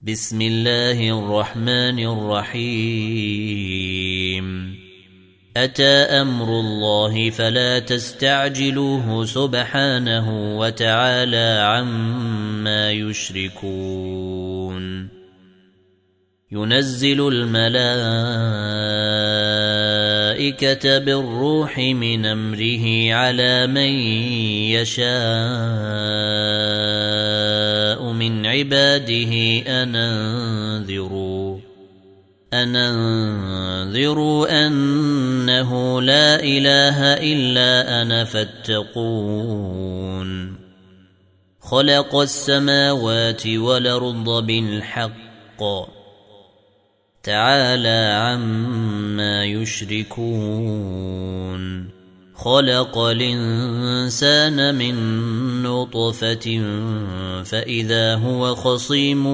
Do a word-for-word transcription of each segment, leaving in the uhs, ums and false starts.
بسم الله الرحمن الرحيم أتى أمر الله فلا تستعجلوه سبحانه وتعالى عما يشركون ينزل الملائكة بالروح من أمره على من يشاء من عباده أن أنذروا أن أنذروا أنه لا إله إلا أنا فاتقون خلق السماوات والأرض بالحق تعالى عما يشركون خلق الإنسان من نطفة فإذا هو خصيم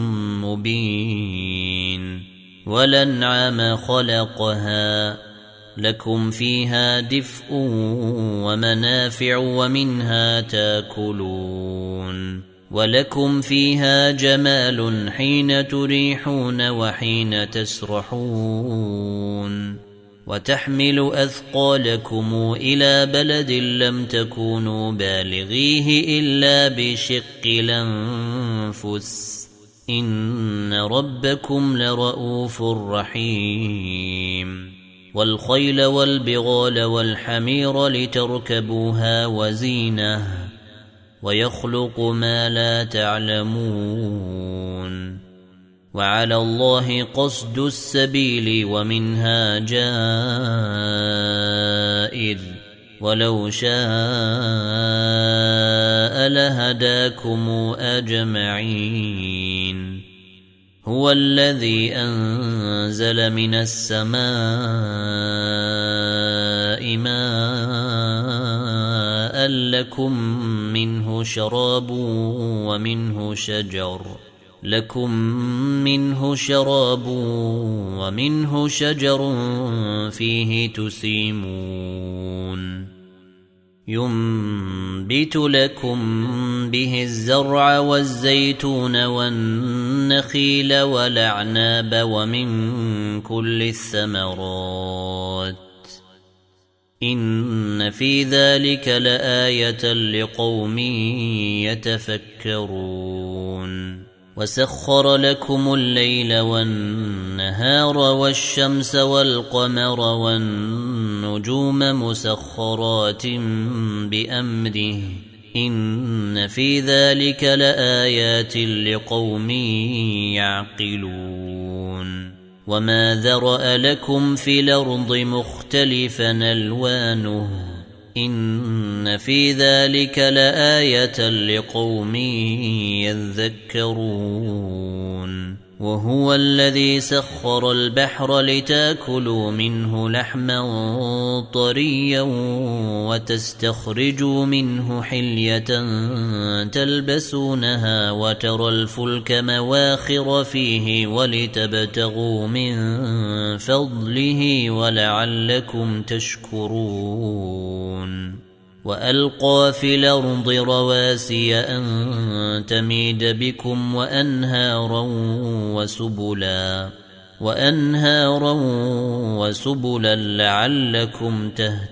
مبين والأنعام خلقها لكم فيها دفء ومنافع ومنها تاكلون ولكم فيها جمال حين تريحون وحين تسرحون وتحمل أثقالكم إلى بلد لم تكونوا بالغيه إلا بشق الأنفس إن ربكم لرؤوف رحيم والخيل والبغال والحمير لتركبوها وزينه ويخلق ما لا تعلمون وعلى الله قصد السبيل ومنها جائر ولو شاء لهداكم أجمعين هو الذي أنزل من السماء ماء لكم منه شراب ومنه شجر لكم منه شراب ومنه شجر فيه تسيمون ينبت لكم به الزرع والزيتون والنخيل والأعناب ومن كل الثمرات إن في ذلك لآية لقوم يتفكرون وسخر لكم الليل والنهار والشمس والقمر والنجوم مسخرات بأمره إن في ذلك لآيات لقوم يعقلون وما ذرأ لكم في الأرض مختلفا ألوانه إن في ذلك لآية لقوم يذكرون وهو الذي سخر البحر لتاكلوا منه لحما طريا وتستخرجوا منه حلية تلبسونها وترى الفلك مواخر فيه ولتبتغوا من فضله ولعلكم تشكرون وألقى في الأرض رواسي أن تميد بكم وأنهارا وسبلا وأنهارا وسبلا لعلكم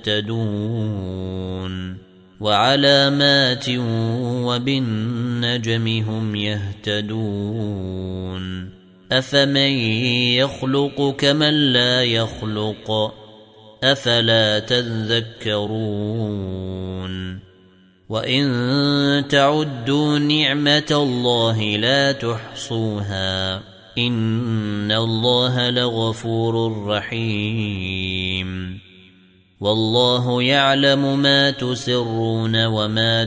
تهتدون وعلامات وبالنجم هم يهتدون أفمن يخلق كمن لا يخلق أفلا تذكرون وإن تعدوا نعمة الله لا تحصوها إن الله لغفور رحيم والله يعلم ما تسرون وما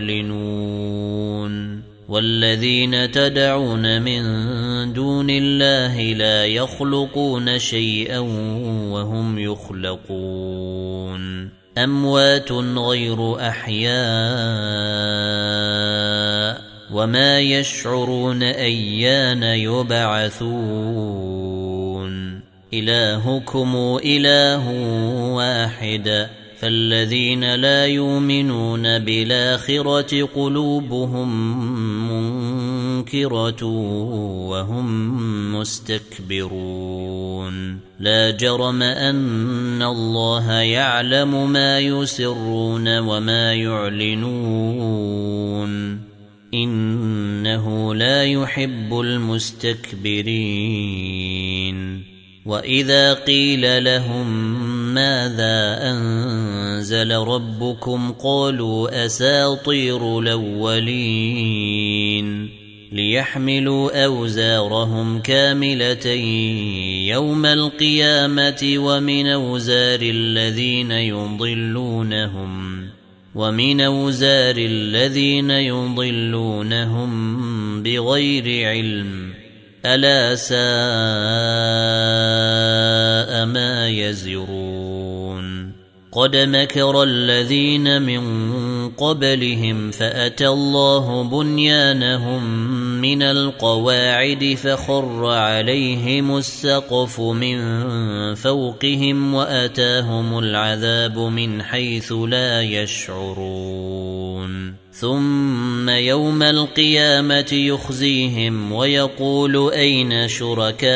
تعلنون والذين تدعون من دون الله لا يخلقون شيئا وهم يخلقون أموات غير أحياء وما يشعرون أيان يبعثون إلهكم إله واحد فالذين لا يؤمنون بالآخرة قلوبهم مُنكِرَةٌ وَهُمْ مُسْتَكْبِرُونَ لَا جَرَمَ أَنَّ اللَّهَ يَعْلَمُ مَا يُسِرُّونَ وَمَا يُعْلِنُونَ إِنَّهُ لَا يُحِبُّ الْمُسْتَكْبِرِينَ وَإِذَا قِيلَ لَهُم مَاذَا أَنزَلَ رَبُّكُمْ قَالُوا أَسَاطِيرُ الْأَوَّلِينَ لِيَحْمِلُوا أَوْزَارَهُمْ كَامِلَةً يَوْمَ الْقِيَامَةِ وَمِنْ أَوْزَارِ الَّذِينَ يُضِلُّونَهُمْ وَمِنْ أَوْزَارِ الَّذِينَ يُضِلُّونَهُم بِغَيْرِ عِلْمٍ أَلَا سَاءَ مَا يَزِرُونَ قَدْ مَكَرَ الَّذِينَ مِن قَبْلِهِمْ فَأَتَى اللَّهُ بُنْيَانَهُم مِّنَ الْقَوَاعِدِ فَخَرَّ عَلَيْهِمُ السَّقْفُ مِن فَوْقِهِمْ وَأَتَاهُمُ الْعَذَابُ مِنْ حَيْثُ لَا يَشْعُرُونَ ثُمَّ يَوْمَ الْقِيَامَةِ يُخْزِيهِمْ وَيَقُولُ أَيْنَ شُرَكَائِيَ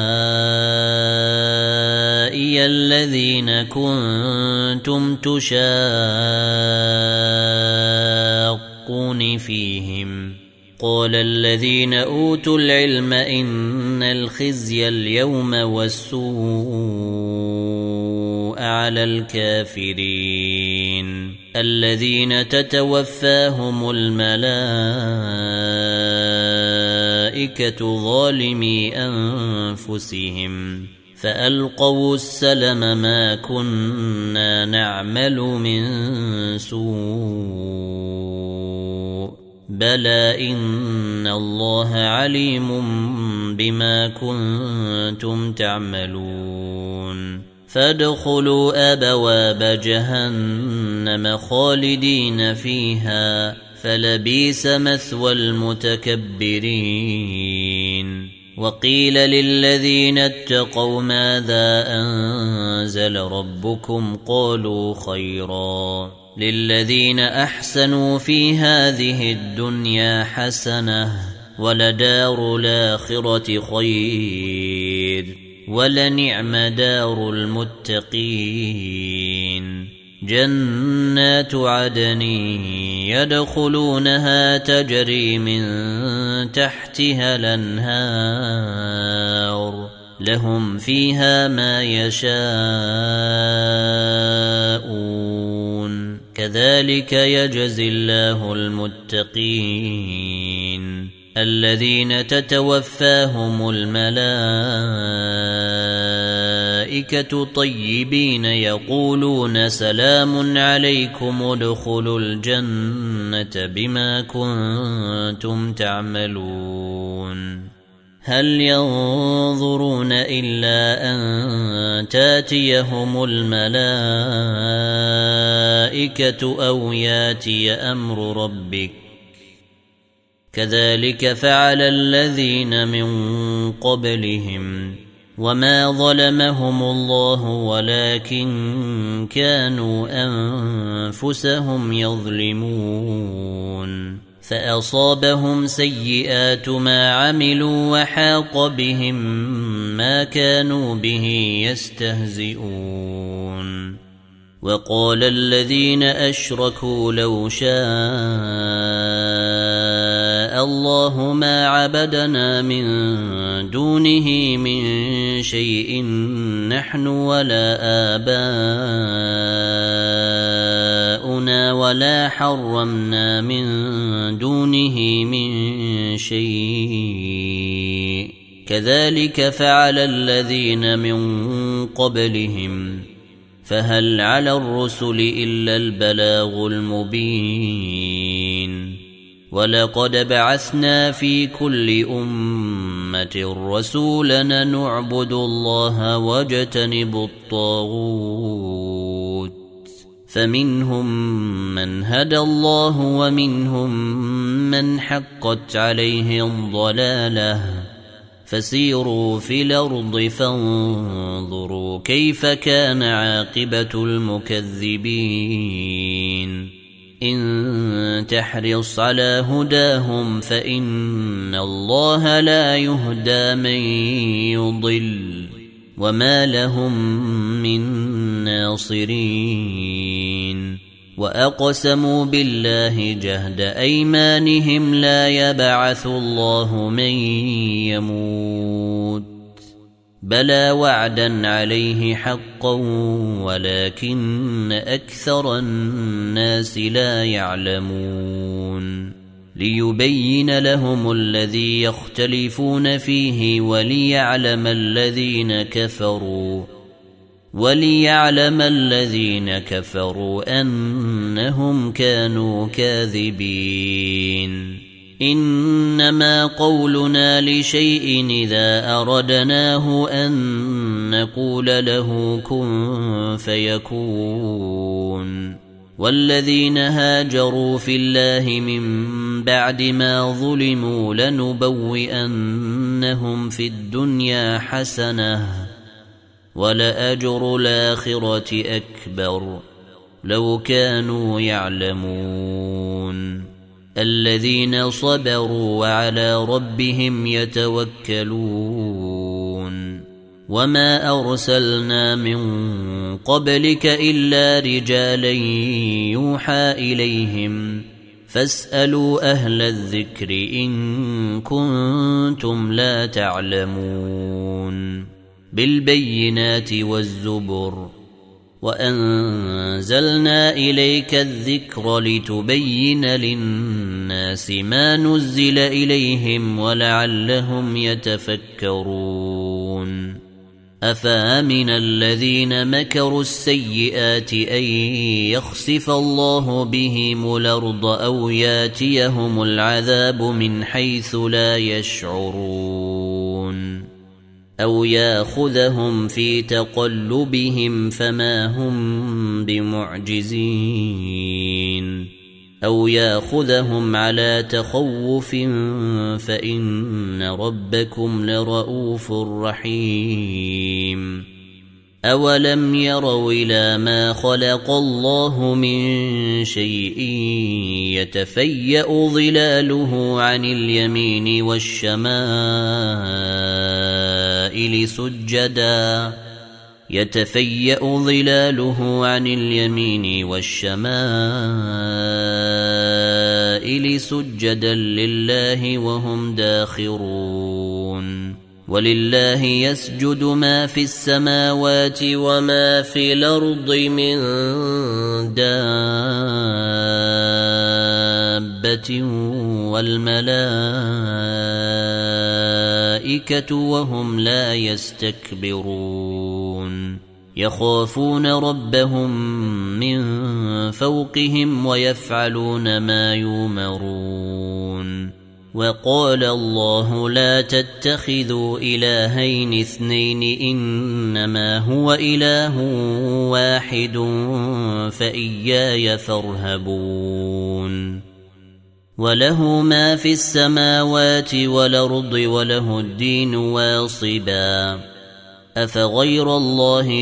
الَّذِينَ كُنتُمْ تُشَاقُّونَ فِيهِمْ قَالَ الَّذِينَ أُوتُوا الْعِلْمَ إِنَّ الْخِزْيَ الْيَوْمَ وَالسُّوءَ عَلَى الْكَافِرِينَ الَّذِينَ تَتَوَفَّاهُمُ الْمَلَائِكَةُ ظَالِمِي أَنفُسِهِمْ فَأَلْقَوْا السَّلَمَ مَا كُنَّا نَعْمَلُ مِن سُوءٍ بَلَى إِنَّ اللَّهَ عَلِيمٌ بِمَا كُنتُمْ تَعْمَلُونَ فَادْخُلُوا أَبْوَابَ جَهَنَّمَ خَالِدِينَ فِيهَا فَلَبِئْسَ مَثْوَى الْمُتَكَبِّرِينَ وَقِيلَ لِلَّذِينَ اتَّقَوْا مَاذَا أَنزَلَ رَبُّكُمْ قَالُوا خَيْرًا لِلَّذِينَ أَحْسَنُوا فِي هَذِهِ الدُّنْيَا حَسَنَةٌ وَلَدَارُ الْآخِرَةِ خَيْرٌ وَلَنِعْمَ دَارُ الْمُتَّقِينَ جَنَّاتُ عَدْنٍ يَدْخُلُونَهَا تَجْرِي مِن تَحْتِهَا الْأَنْهَارُ لَهُمْ فِيهَا مَا يَشَاءُونَ كَذَلِكَ يَجْزِي اللَّهُ الْمُتَّقِينَ الَّذِينَ تَتَوَفَّاهُمُ الْمَلَائِكَةُ طَيِّبِينَ يَقُولُونَ سَلَامٌ عَلَيْكُمُ ادْخُلُوا الْجَنَّةَ بِمَا كُنتُمْ تَعْمَلُونَ هَلْ يَنظُرُونَ إِلَّا أَن تَأْتِيَهُمُ الْمَلَائِكَةُ أَوْ يَأْتِيَ أَمْرُ رَبِّكَ كَذَلِكَ فَعَلَ الَّذِينَ مِن قَبْلِهِمْ وَمَا ظَلَمَهُمُ اللَّهُ وَلَكِن كَانُوا أَنفُسَهُمْ يَظْلِمُونَ فَأَصَابَهُمْ سَيِّئَاتُ مَا عَمِلُوا وَحَاقَ بِهِم مَّا كَانُوا بِهِ يَسْتَهْزِئُونَ وَقَالَ الَّذِينَ أَشْرَكُوا لَوْ شَاءَ اللَّهُ مَا عَبَدْنَا مِن دُونِهِ مِن شَيْءٍ نَّحْنُ وَلَا آبَاؤُنَا وَلَا حَرَّمْنَا مِن دُونِهِ مِن شَيْءٍ كَذَلِكَ فَعَلَ الَّذِينَ مِن قَبْلِهِمْ فَهَلْ عَلَى الرُّسُلِ إِلَّا الْبَلَاغُ الْمُبِينُ وَلَقَدْ بَعَثْنَا فِي كُلِّ أُمَّةٍ رَّسُولًا أَن اعْبُدُوا اللَّهَ وَاجْتَنِبُوا الطَّاغُوتَ فَمِنْهُم مَّنْ هَدَى اللَّهُ وَمِنْهُم مَّنْ حَقَّتْ عَلَيْهِ الضَّلَالَةُ فَسِيرُوا فِي الْأَرْضِ فَانظُرُوا كَيْفَ كَانَ عَاقِبَةُ الْمُكَذِّبِينَ إن تحرص على هداهم فإن الله لا يهدى من يضل وما لهم من ناصرين وأقسموا بالله جهد أيمانهم لا يبعث الله من يموت بلى وعدا عليه حقا ولكن أكثر الناس لا يعلمون ليبين لهم الذي يختلفون فيه وليعلم الذين كفروا وليعلم الذين كفروا أنهم كانوا كاذبين إنما قولنا لشيء إذا أردناه أن نقول له كن فيكون والذين هاجروا في الله من بعد ما ظلموا لنبوئنهم في الدنيا حسنة ولأجر الآخرة أكبر لو كانوا يعلمون الذين صبروا وعلى ربهم يتوكلون وما أرسلنا من قبلك إلا رجالا يوحى إليهم فاسألوا أهل الذكر إن كنتم لا تعلمون بالبينات والزبر وأنزلنا إليك الذكر لتبين للناس ما نزل إليهم ولعلهم يتفكرون أفامن الذين مكروا السيئات أن يخسف الله بهم الأرض أو ياتيهم العذاب من حيث لا يشعرون أو ياخذهم في تقلبهم فما هم بمعجزين أو ياخذهم على تخوف فإن ربكم لرؤوف رحيم أولم يروا إلى ما خلق الله من شيء يتفيأ ظلاله عن اليمين والشمائل سجدا يتفيأ ظلاله عن اليمين والشمائل سجدا لله وهم داخرون ولله يسجد ما في السماوات وما في الأرض من دابة والملائكة وهم لا يستكبرون يخافون ربهم من فوقهم ويفعلون ما يؤمرون وقال الله لا تتخذوا إلهين اثنين إنما هو إله واحد فإياي فارهبون وله ما في السماوات والأرض وله الدين واصبا أفغير الله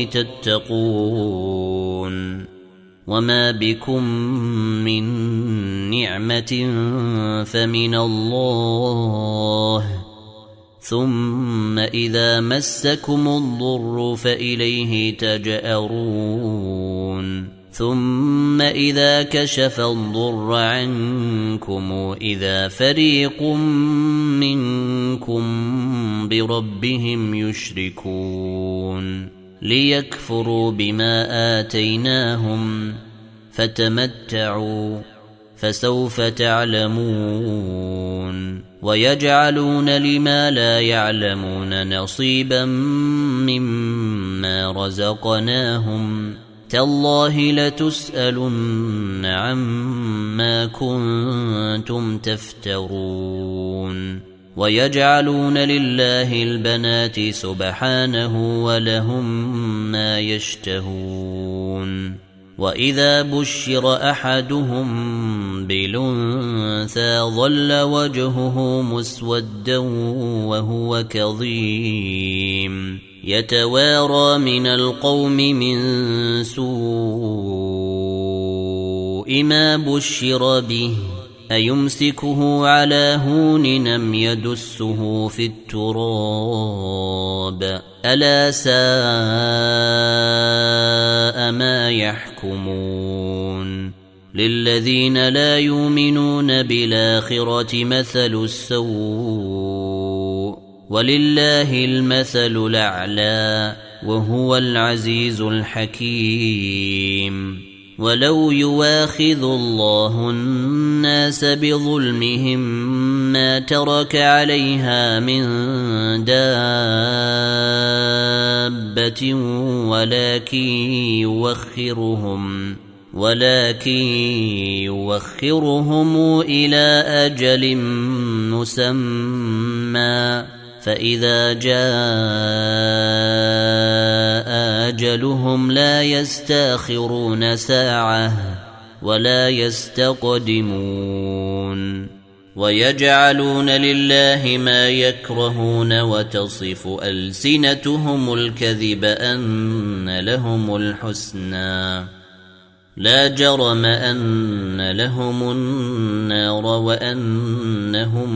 تتقون وما بكم من نعمة فمن الله ثم إذا مسكم الضر فإليه تجأرون ثم إذا كشف الضر عنكم إذا فريق منكم بربهم يشركون ليكفروا بما آتيناهم فتمتعوا فسوف تعلمون ويجعلون لما لا يعلمون نصيبا مما رزقناهم تالله لتسألن عما كنتم تفترون ويجعلون لله البنات سبحانه ولهم ما يشتهون وإذا بشر أحدهم بالأنثى ظل وجهه مسودا وهو كظيم يتوارى من القوم من سوء السوء ما بشر به أيمسكه على هون أم يدسه في التراب ألا ساء ما يحكمون للذين لا يؤمنون بالآخرة مثل السوء ولله المثل الأعلى وهو العزيز الحكيم ولو يواخذ الله الناس بظلمهم ما ترك عليها من دابة ولكن يوخرهم ولكن يوخرهم إلى أجل مسمى فإذا جاء أجلهم لا يستاخرون ساعة ولا يستقدمون ويجعلون لله ما يكرهون وتصف ألسنتهم الكذب أن لهم الحسنى لا جرم أن لهم النار وأنهم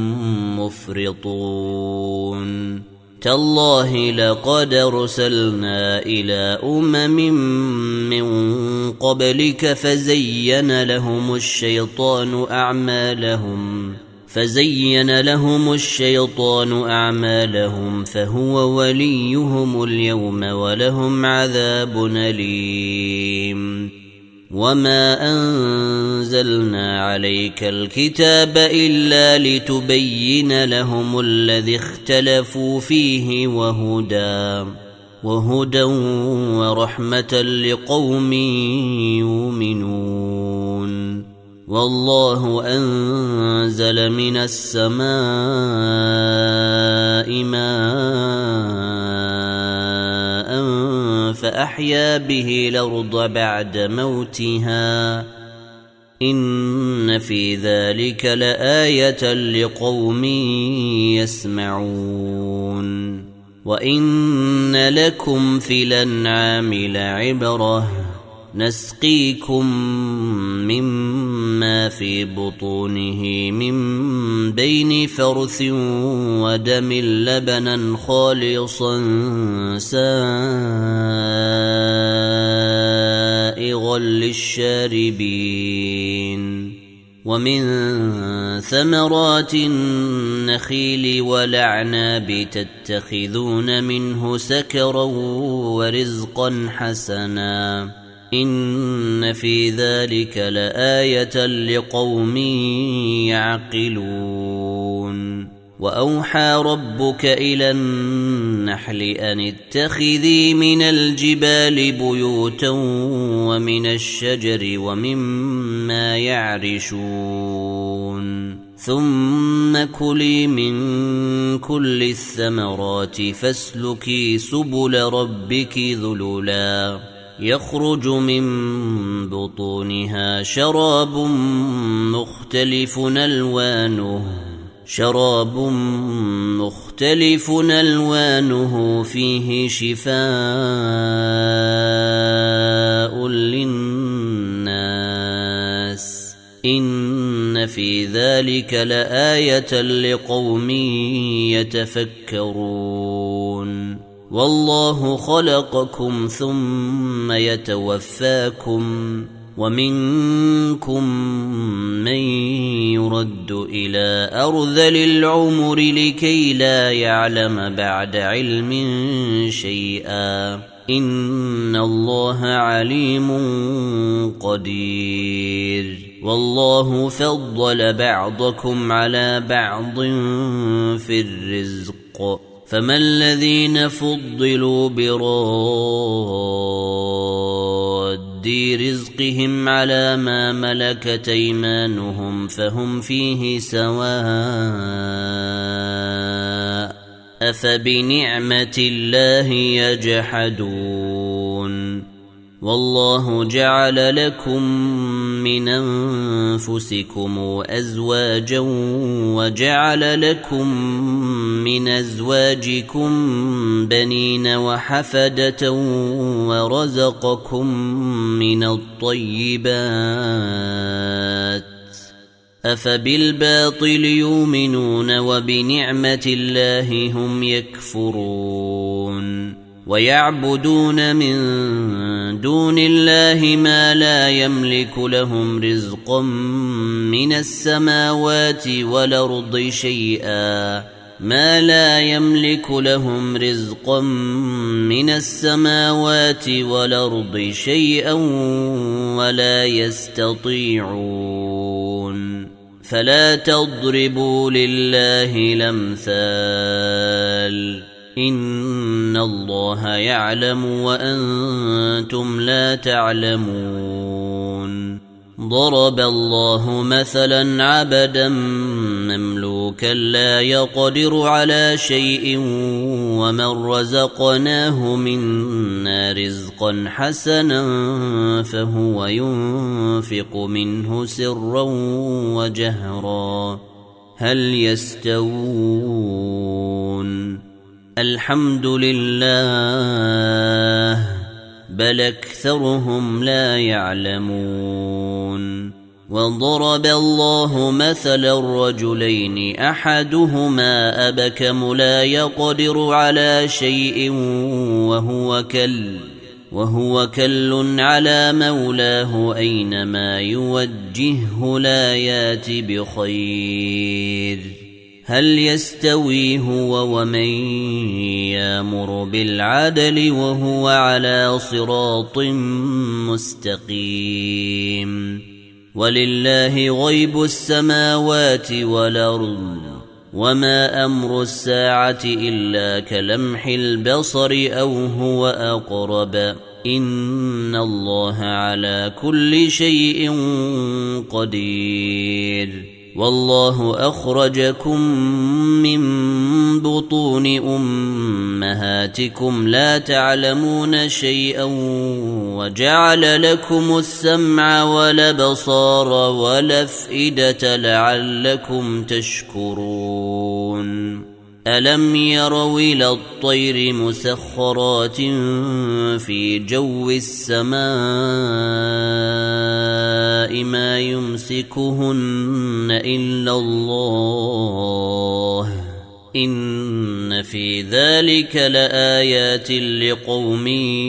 مفرطون تالله لقد أرسلنا إلى أمم من قبلك فزين لهم الشيطان أعمالهم فزين لهم الشيطان أعمالهم فهو وليهم اليوم ولهم عذاب أليم وما أنزلنا عليك الكتاب إلا لتبين لهم الذي اختلفوا فيه وهدى وهدى ورحمة لقوم يؤمنون والله أنزل من السماء ماء فأحيا به الأرض بعد موتها إن في ذلك لآية لقوم يسمعون وإن لكم في الأنعام لعبرة نسقيكم مما في بطونه من بين فرث ودم لبنا خالصا سائغا للشاربين ومن ثمرات النخيل والأعناب تتخذون منه سكرا ورزقا حسنا إن في ذلك لآية لقوم يعقلون وأوحى ربك إلى النحل أن اتخذي من الجبال بيوتا ومن الشجر ومما يعرشون ثم كلي من كل الثمرات فاسلكي سبل ربك ذللا يخرج من بطونها شراب مختلف ألوانه شراب مختلف ألوانه فيه شفاء للناس إن في ذلك لآية لقوم يتفكرون والله خلقكم ثم يتوفاكم ومنكم من يرد إلى أرذل العمر لكي لا يعلم بعد علم شيئا إن الله عليم قدير والله فضل بعضكم على بعض في الرزق فما الذين فضلوا براد رزقهم على ما ملكت أيمانهم فهم فيه سواء أفبنعمة الله يجحدون والله جعل لكم من أنفسكم أزواجا وجعل لكم من أزواجكم بنين وحفدة ورزقكم من الطيبات أفبالباطل يؤمنون وبنعمة الله هم يكفرون ويعبدون من دون الله ما لا يملك لهم رزقا من السماوات والأرض شيئا ما لا يملك لهم رزقا من السماوات والأرض شيئا ولا يستطيعون فلا تضربوا لله الأمثال إن الله يعلم وأنتم لا تعلمون ضرب الله مثلا عبدا مملوكا لا يقدر على شيء ومن رزقناه منا رزقا حسنا فهو ينفق منه سرا وجهرا هل يستوون الحمد لله بل أكثرهم لا يعلمون وضرب الله مثلا رجلين أحدهما أبكم لا يقدر على شيء وهو كل وهو كل على مولاه أينما يوجهه لا يات بخير هل يستوي هو ومن يأمر بالعدل وهو على صراط مستقيم ولله غيب السماوات والأرض وما أمر الساعة إلا كلمح البصر أو هو أقرب إن الله على كل شيء قدير والله أخرجكم من بطون أمهاتكم لا تعلمون شيئا وجعل لكم السمع والأبصار والأفئدة لعلكم تشكرون ألم يروا إلى الطير مسخرات في جو السماء ما يمسكهن إلا الله إن في ذلك لآيات لقوم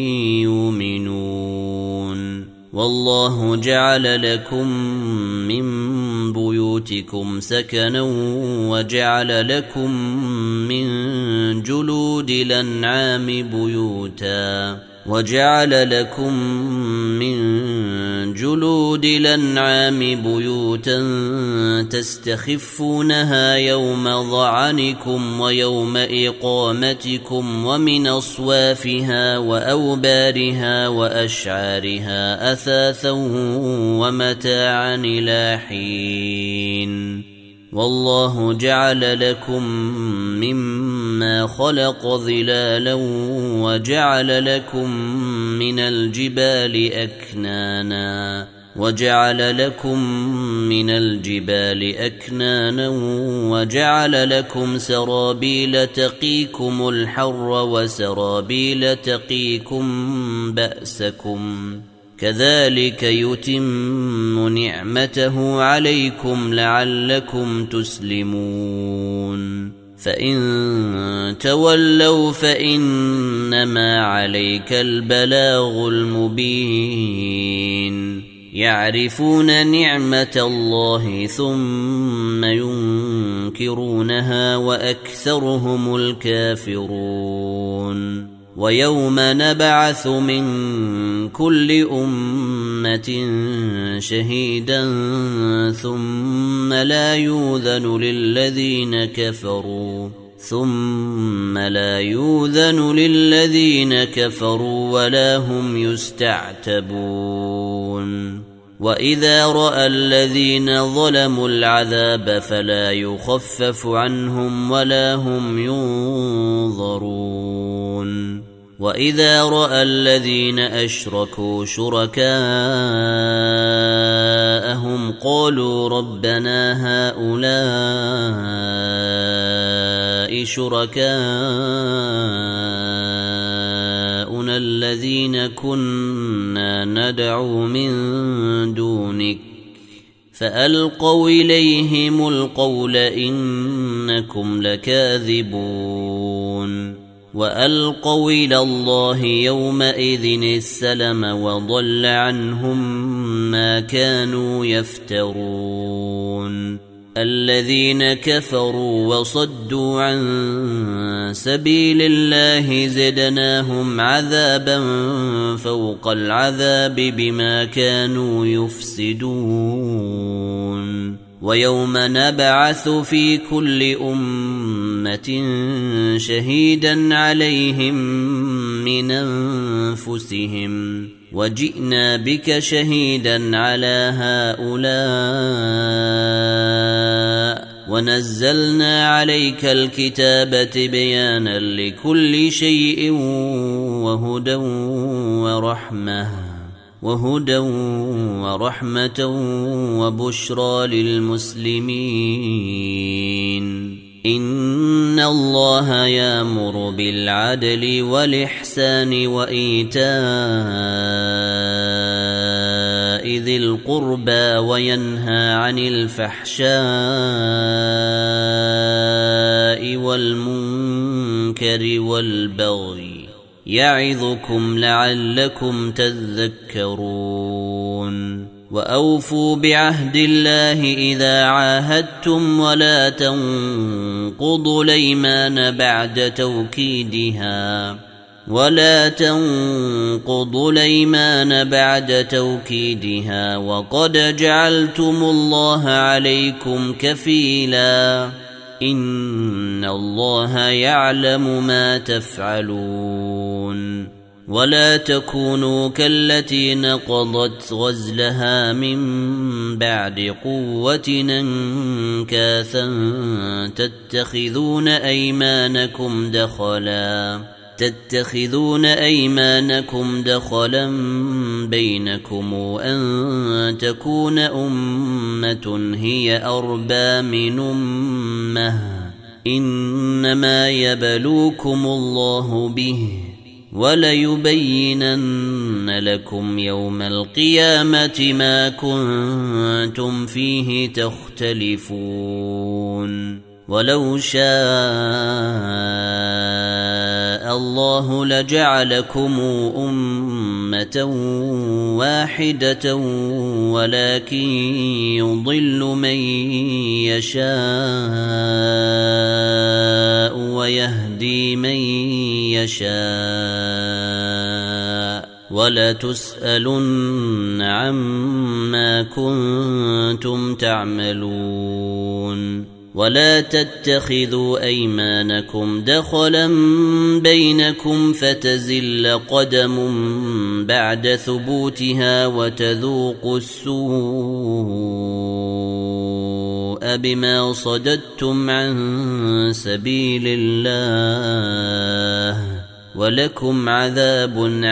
يؤمنون والله جعل لكم من بيوتكم سكنا وجعل لكم من جلود الأنعام بيوتا وجعل لكم من جلود الأنعام بيوتا تستخفونها يوم ظعنكم ويوم إقامتكم ومن أصوافها وأوبارها وأشعارها أثاثا ومتاعا إلى حين والله جعل لكم مما خلق ظلالا وجعل لكم من الجبال أكنانا وجعل لكم من الجبال أكنانا وجعل لكم سرابيل تقيكم الحر وسرابيل تقيكم بأسكم كذلك يتم نعمته عليكم لعلكم تسلمون فإن تولوا فإنما عليك البلاغ المبين يعرفون نعمة الله ثم ينكرونها وأكثرهم الكافرون ويوم نبعث من كل أمة شهيدا ثم لا يؤذن للذين كفروا ثم لا يؤذن للذين كفروا ولا هم يستعتبون وإذا رأى الذين ظلموا العذاب فلا يخفف عنهم ولا هم ينظرون وإذا رأى الذين أشركوا شركاءهم قالوا ربنا هؤلاء شركاؤنا الذين كنا ندعو من دونك فألقوا إليهم القول إنكم لكاذبون وألقوا إلى الله يومئذ السلم وضل عنهم ما كانوا يفترون الذين كفروا وصدوا عن سبيل الله زدناهم عذابا فوق العذاب بما كانوا يفسدون ويوم نبعث في كل أمة شهيدا عليهم من أنفسهم وجئنا بك شهيدا على هؤلاء ونزلنا عليك الكتاب بيانا لكل شيء وهدى ورحمة وهدى ورحمة وبشرى للمسلمين إن الله يأمر بالعدل والإحسان وإيتاء ذي القربى وينهى عن الفحشاء والمنكر والبغي يعظكم لعلكم تذكرون وأوفوا بعهد الله إذا عاهدتم ولا تنقضوا الأيمان بعد توكيدها ولا تنقضوا الأيمان بعد توكيدها وقد جعلتم الله عليكم كفيلا إن الله يعلم ما تفعلون ولا تكونوا كالتي نقضت غزلها من بعد قوة أنكاثا تتخذون أيمانكم دخلا تتخذون أيمانكم دخلا بينكم أن تكون أمة هي أربى من أمة إنما يبلوكم الله به وليبينن لكم يوم القيامة ما كنتم فيه تختلفون ولو شاء الله لجعلكم أمة واحدة ولكن يضل من يشاء ويهدي من يشاء ولا تسألن عما كنتم تعملون ولا تتخذوا أيمانكم دخلا بينكم فتزل قدم بعد ثبوتها وتذوقوا السوء بما صددتم عن سبيل الله ولكم عذاب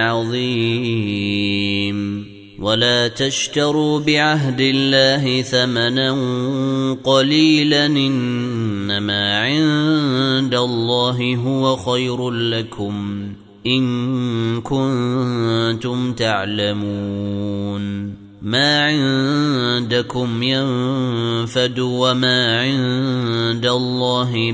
عظيم ولا تشتروا بعهد الله ثمنا قليلا إنما عند الله هو خير لكم إن كنتم تعلمون ما عندكم ينفد وما عند الله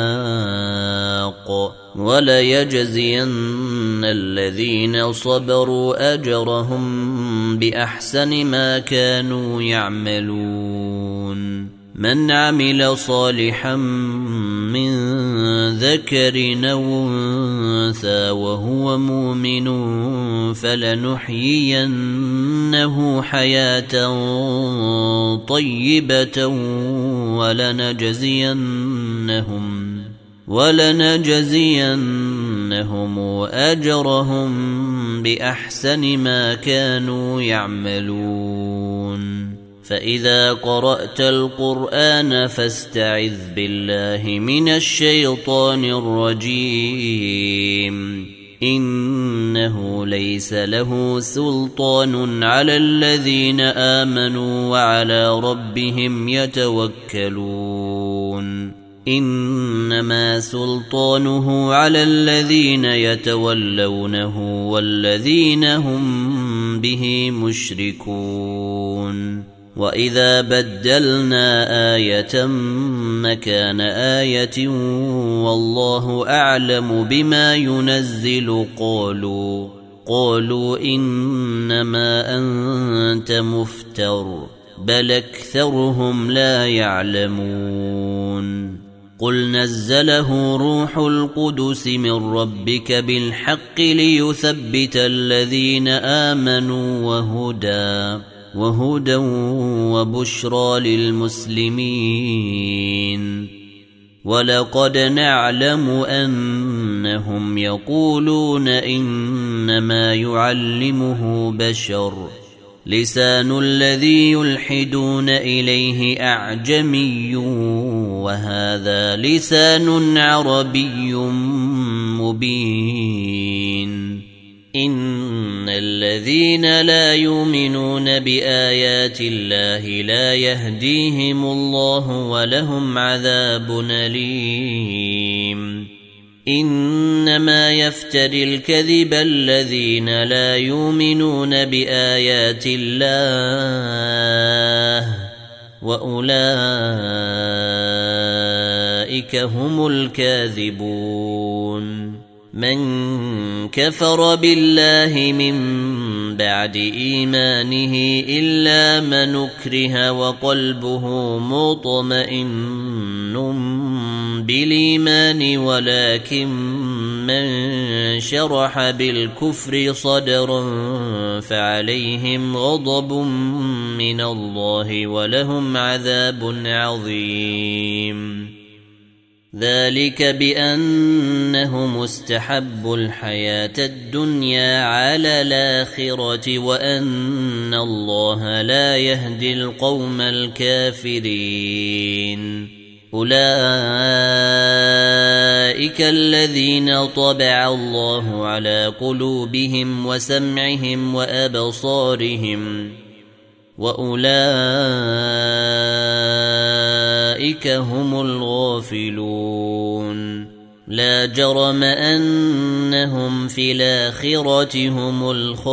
باق وليجزين الذين صبروا أجرهم بأحسن ما كانوا يعملون من عمل صالحا من ذكر أو أنثى وهو مؤمن فلنحيينه حياة طيبة ولنجزينهم ولنجزينهم أجرهم بأحسن ما كانوا يعملون فإذا قرأت القرآن فاستعذ بالله من الشيطان الرجيم إنه ليس له سلطان على الذين آمنوا وعلى ربهم يتوكلون إنما سلطانه على الذين يتولونه والذين هم به مشركون وإذا بدلنا آية مكان آية والله أعلم بما ينزل قالوا قالوا إنما أنت مفتر بل أكثرهم لا يعلمون قل نزله روح القدس من ربك بالحق ليثبت الذين آمنوا وهدى وهدى وبشرى للمسلمين ولقد نعلم أنهم يقولون إنما يعلمه بشر لسان الذي يلحدون إليه أعجمي وهذا لسان عربي مبين إن الذين لا يؤمنون بآيات الله لا يهديهم الله ولهم عذاب أليم إنما يفتري الكذب الذين لا يؤمنون بآيات الله وأولئك هم الكاذبون من كفر بالله من بعد إيمانه إلا من أكره وقلبه مطمئن بالإيمان ولكن من شرح بالكفر صدرا فعليهم غضب من الله ولهم عذاب عظيم ذلك بأنهم استحبوا الحياة الدنيا على الآخرة وأن الله لا يهدي القوم الكافرين أولئك الذين طبع الله على قلوبهم وسمعهم وأبصارهم وأولئك هم الغافلون لا جرم أنهم في الآخرة هم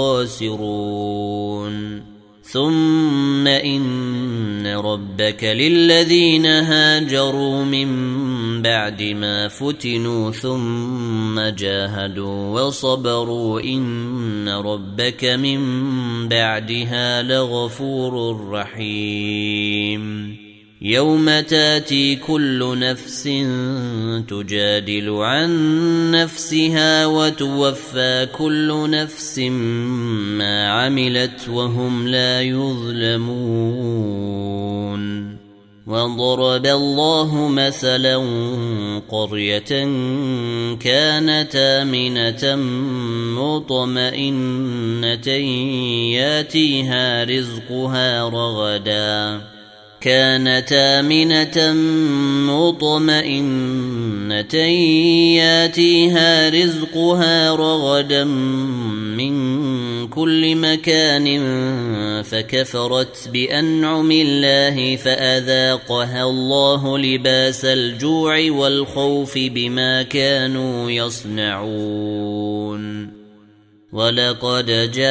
الخاسرون ثم إن ربك للذين هاجروا من بعد ما فتنوا ثم جاهدوا وصبروا إن ربك من بعدها لغفور رحيم يوم تاتي كل نفس تجادل عن نفسها وتوفى كل نفس ما عملت وهم لا يظلمون وضرب الله مثلا قرية كانت آمنة مطمئنة ياتيها رزقها رغدا كانت آمنة مطمئنة ياتيها رزقها رغدا من كل مكان فكفرت بأنعم الله فأذاقها الله لباس الجوع والخوف بما كانوا يصنعون ولقد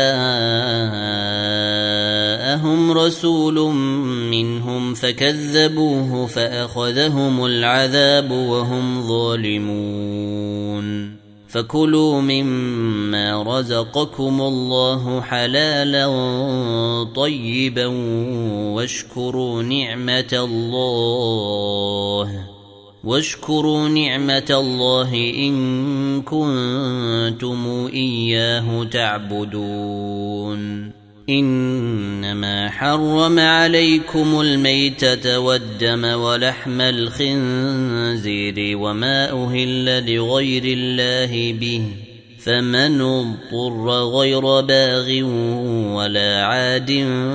جاءهم رسول منهم فكذبوه فأخذهم العذاب وهم ظالمون فكلوا مما رزقكم الله حلالا طيبا واشكروا نعمة الله واشكروا نعمة الله إن كنتم إياه تعبدون إنما حرم عليكم الميتة والدم ولحم الخنزير وما أهل لغير الله به فمن اضطر غير باغ ولا عاد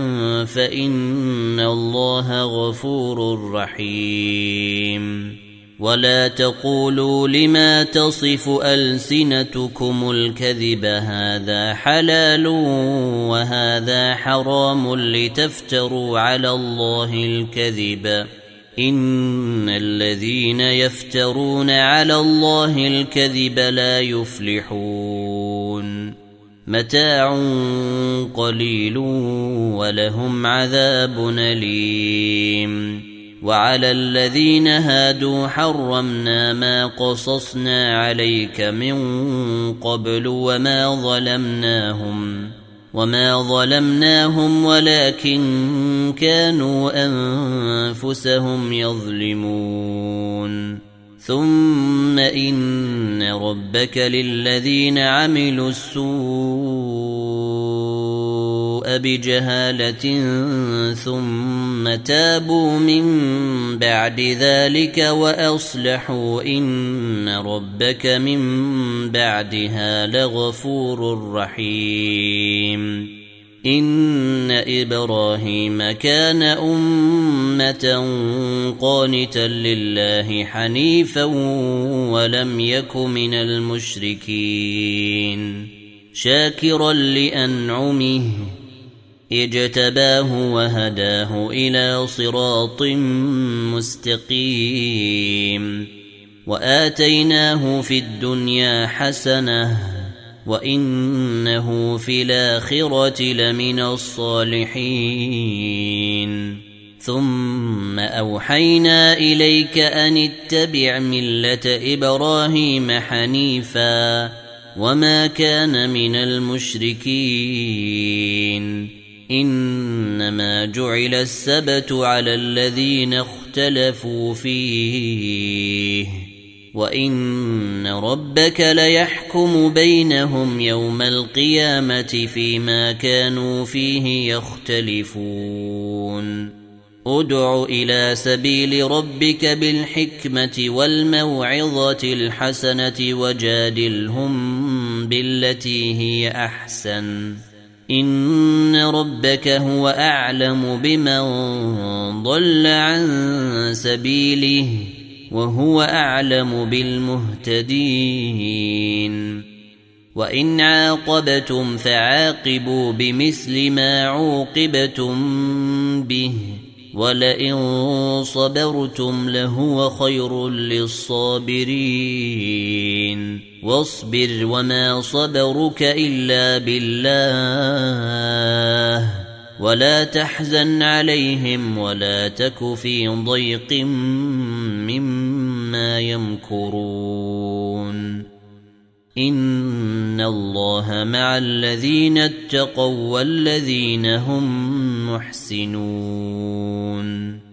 فإن الله غفور رحيم ولا تقولوا لما تصف ألسنتكم الكذب هذا حلال وهذا حرام لتفتروا على الله الكذب إن الذين يفترون على الله الكذب لا يفلحون متاع قليل ولهم عذاب أليم وعلى الذين هادوا حرمنا ما قصصنا عليك من قبل وما ظلمناهم وما ظلمناهم ولكن كانوا أنفسهم يظلمون ثم إن ربك للذين عملوا السوء بجهالة ثم تابوا من بعد ذلك وأصلحوا إن ربك من بعدها لغفور رحيم إن إبراهيم كان أمة قانتا لله حنيفا ولم يك من المشركين شاكرا لأنعمه اجتباه وهداه إلى صراط مستقيم وآتيناه في الدنيا حسنة وإنه في الآخرة لمن الصالحين ثم أوحينا إليك أن اتبع ملة إبراهيم حنيفا وما كان من المشركين إنما جعل السبت على الذين اختلفوا فيه وإن ربك ليحكم بينهم يوم القيامة فيما كانوا فيه يختلفون ادع إلى سبيل ربك بالحكمة والموعظة الحسنة وجادلهم بالتي هي أحسن إن ربك هو أعلم بمن ضل عن سبيله وهو أعلم بالمهتدين وإن عاقبتم فعاقبوا بمثل ما عوقبتم به ولئن صبرتم لهو خير للصابرين واصبر وما صبرك إلا بالله ولا تحزن عليهم ولا تك في ضيق مما يمكرون إن الله مع الذين اتقوا والذين هم محسنون